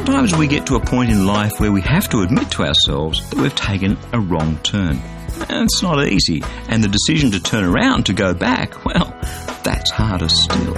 Sometimes we get to a point in life where we have to admit to ourselves that we've taken a wrong turn. And it's not easy, and the decision to turn around, to go back, well, that's harder still.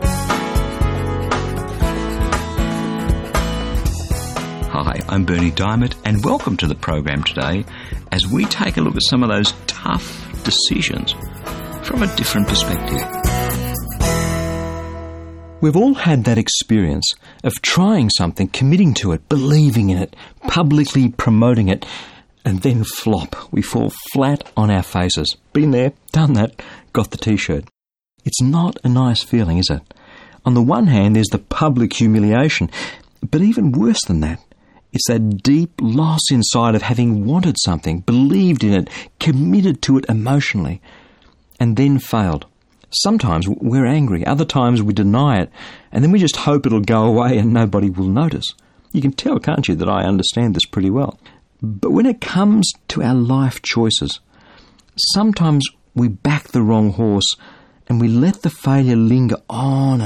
Hi, I'm Bernie Diamond, and welcome to the program today as we take a look at some of those tough decisions from a different perspective. We've all had that experience of trying something, committing to it, believing in it, publicly promoting it, and then flop. We fall flat on our faces. Been there, done that, got the t-shirt. It's not a nice feeling, is it? On the one hand, there's the public humiliation, but even worse than that, it's that deep loss inside of having wanted something, believed in it, committed to it emotionally, and then failed. Sometimes we're angry, other times we deny it, and then we just hope it'll go away and nobody will notice. You can tell, can't you, that I understand this pretty well. But when it comes to our life choices, sometimes we back the wrong horse and we let the failure linger on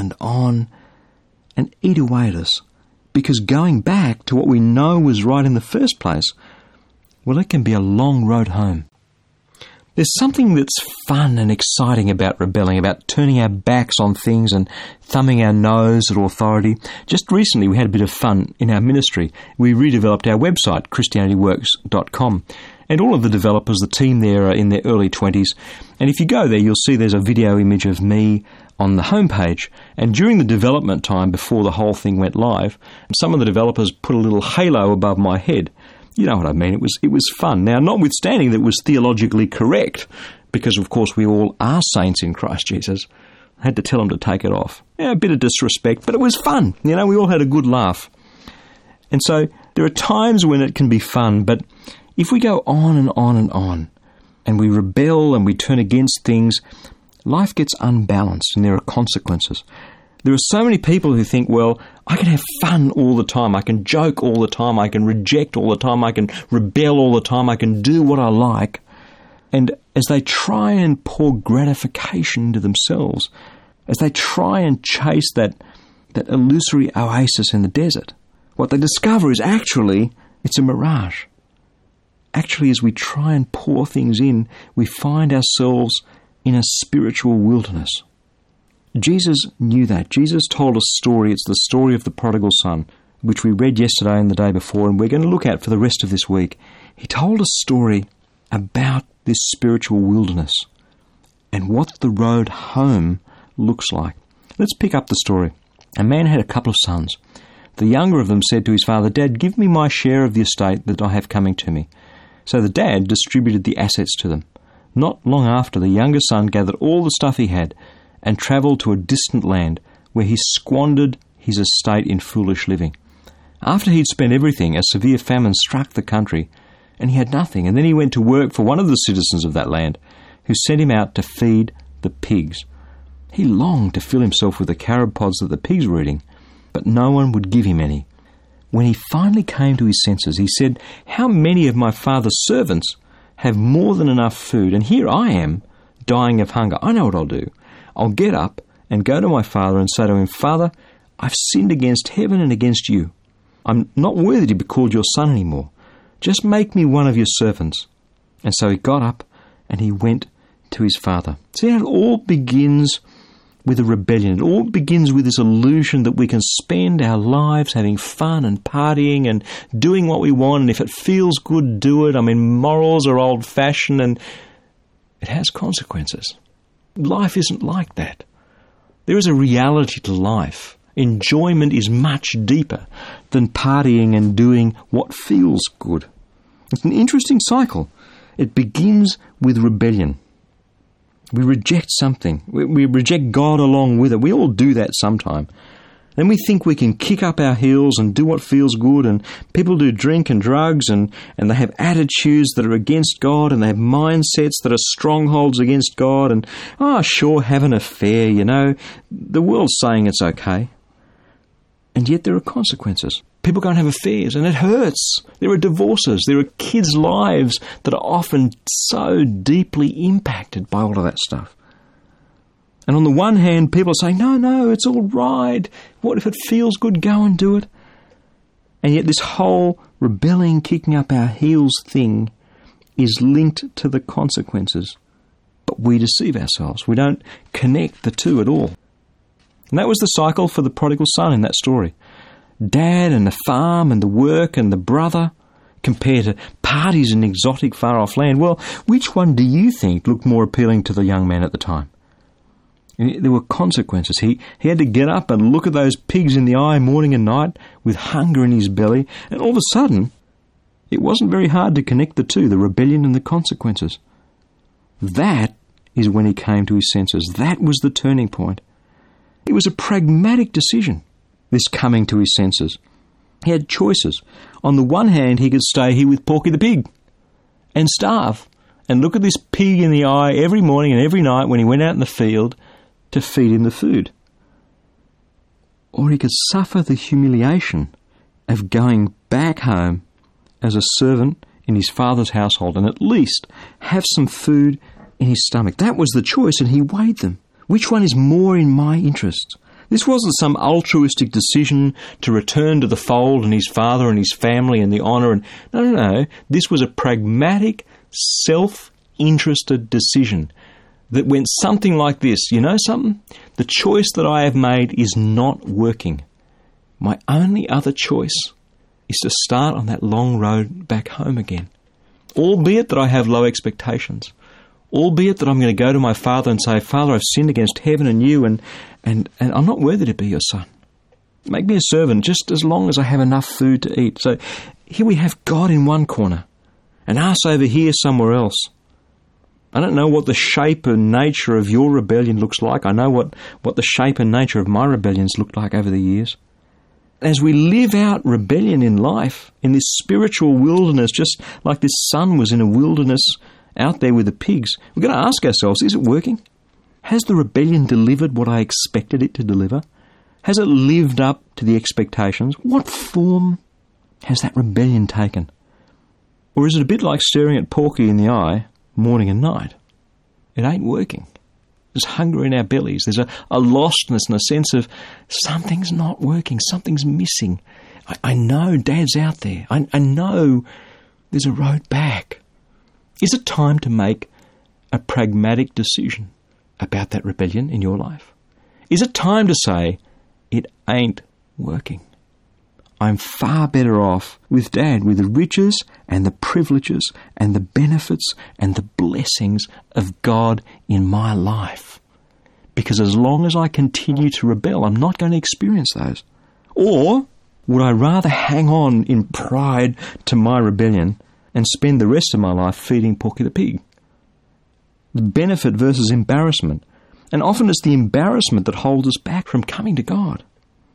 and eat away at us. Because going back to what we know was right in the first place, well, it can be a long road home. There's something that's fun and exciting about rebelling, about turning our backs on things and thumbing our nose at authority. Just recently we had a bit of fun in our ministry. We redeveloped our website, ChristianityWorks.com. And all of the developers, the team there, are in their early 20s. And if you go there, you'll see there's a video image of me on the homepage. And during the development time, before the whole thing went live, some of the developers put a little halo above my head. You know what I mean? It was fun. Now, notwithstanding that it was theologically correct, because of course we all are saints in Christ Jesus, I had to tell them to take it off. Yeah, a bit of disrespect, but it was fun. You know, we all had a good laugh. And so there are times when it can be fun, but if we go on and on and on, and we rebel and we turn against things, life gets unbalanced and there are consequences. There are so many people who think, well, I can have fun all the time, I can joke all the time, I can reject all the time, I can rebel all the time, I can do what I like. And as they try and pour gratification into themselves, as they try and chase that illusory oasis in the desert, what they discover is actually it's a mirage. Actually, as we try and pour things in, we find ourselves in a spiritual wilderness. Jesus knew that. Jesus told a story. It's the story of the prodigal son, which we read yesterday and the day before, and we're going to look at for the rest of this week. He told a story about this spiritual wilderness and what the road home looks like. Let's pick up the story. A man had a couple of sons. The younger of them said to his father, "Dad, give me my share of the estate that I have coming to me." So the dad distributed the assets to them. Not long after, the younger son gathered all the stuff he had and travelled to a distant land where he squandered his estate in foolish living. After he'd spent everything, a severe famine struck the country, and he had nothing. And then he went to work for one of the citizens of that land, who sent him out to feed the pigs. He longed to fill himself with the carob pods that the pigs were eating, but no one would give him any. When he finally came to his senses, he said, "How many of my father's servants have more than enough food, and here I am, dying of hunger. I know what I'll do. I'll get up and go to my father and say to him, 'Father, I've sinned against heaven and against you. I'm not worthy to be called your son anymore. Just make me one of your servants.' And so he got up and he went to his father." See how it all begins with a rebellion. It all begins with this illusion that we can spend our lives having fun and partying and doing what we want, and if it feels good, do it. I mean, morals are old-fashioned and it has consequences. Life isn't like that. There is a reality to life. Enjoyment is much deeper than partying and doing what feels good. It's an interesting cycle. It begins with rebellion. We reject something. We reject God along with it. We all do that sometime. Then we think we can kick up our heels and do what feels good, and people do drink and drugs, and they have attitudes that are against God, and they have mindsets that are strongholds against God, and, sure, have an affair, you know. The world's saying it's okay. And yet there are consequences. People go and have affairs, and it hurts. There are divorces. There are kids' lives that are often so deeply impacted by all of that stuff. And on the one hand, people are saying, no, it's all right. What if it feels good? Go and do it. And yet this whole rebelling, kicking up our heels thing is linked to the consequences. But we deceive ourselves. We don't connect the two at all. And that was the cycle for the prodigal son in that story. Dad and the farm and the work and the brother compared to parties in exotic far-off land. Well, which one do you think looked more appealing to the young man at the time? There were consequences. He had to get up and look at those pigs in the eye morning and night with hunger in his belly. And all of a sudden, it wasn't very hard to connect the two, the rebellion and the consequences. That is when he came to his senses. That was the turning point. It was a pragmatic decision, this coming to his senses. He had choices. On the one hand, he could stay here with Porky the pig and starve and look at this pig in the eye every morning and every night when he went out in the field to feed him the food. Or he could suffer the humiliation of going back home as a servant in his father's household and at least have some food in his stomach. That was the choice, and he weighed them. Which one is more in my interest? This wasn't some altruistic decision to return to the fold and his father and his family and the honour. No. This was a pragmatic, self-interested decision that went something like this. You know something? The choice that I have made is not working. My only other choice is to start on that long road back home again. Albeit that I have low expectations. Albeit that I'm going to go to my father and say, Father, I've sinned against heaven and you, and I'm not worthy to be your son. Make me a servant just as long as I have enough food to eat. So here we have God in one corner and us over here somewhere else. I don't know what the shape and nature of your rebellion looks like. I know what the shape and nature of my rebellions looked like over the years. As we live out rebellion in life, in this spiritual wilderness, just like this son was in a wilderness out there with the pigs, we've got to ask ourselves, is it working? Has the rebellion delivered what I expected it to deliver? Has it lived up to the expectations? What form has that rebellion taken? Or is it a bit like staring at Porky in the eye morning and night? It ain't working. There's hunger in our bellies. There's a lostness and a sense of something's not working, something's missing. I know Dad's out there. I know there's a road back. Is it time to make a pragmatic decision about that rebellion in your life? Is it time to say, it ain't working? I'm far better off with Dad, with the riches and the privileges and the benefits and the blessings of God in my life. Because as long as I continue to rebel, I'm not going to experience those. Or would I rather hang on in pride to my rebellion and spend the rest of my life feeding Porky the pig? The benefit versus embarrassment. And often it's the embarrassment that holds us back from coming to God.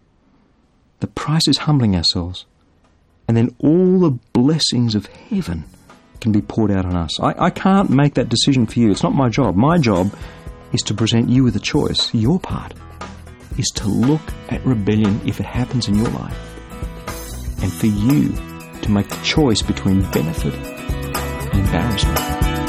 The price is humbling ourselves. And then all the blessings of heaven can be poured out on us. I can't make that decision for you. It's not my job. My job is to present you with a choice. Your part is to look at rebellion if it happens in your life. And for you to make the choice between benefit and embarrassment.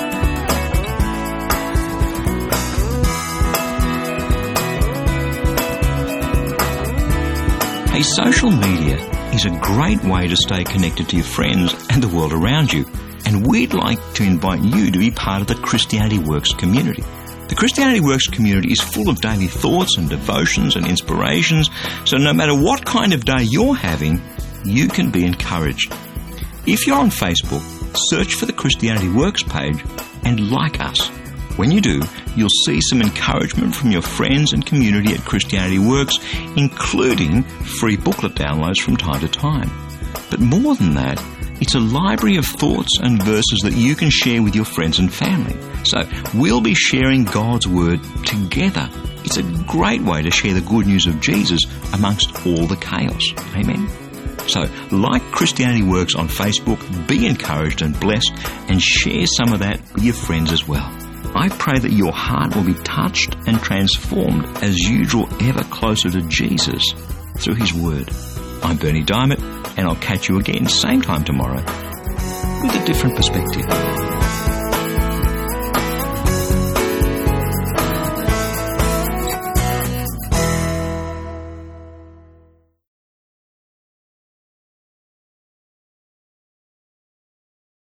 Hey, social media is a great way to stay connected to your friends and the world around you. And we'd like to invite you to be part of the Christianity Works community. The Christianity Works community is full of daily thoughts and devotions and inspirations, so no matter what kind of day you're having, you can be encouraged. If you're on Facebook, search for the Christianity Works page and like us. When you do, you'll see some encouragement from your friends and community at Christianity Works, including free booklet downloads from time to time. But more than that, it's a library of thoughts and verses that you can share with your friends and family. So we'll be sharing God's Word together. It's a great way to share the good news of Jesus amongst all the chaos. Amen. So, like Christianity Works on Facebook, be encouraged and blessed and share some of that with your friends as well. I pray that your heart will be touched and transformed as you draw ever closer to Jesus through His Word. I'm Bernie Diamond, and I'll catch you again same time tomorrow with a different perspective.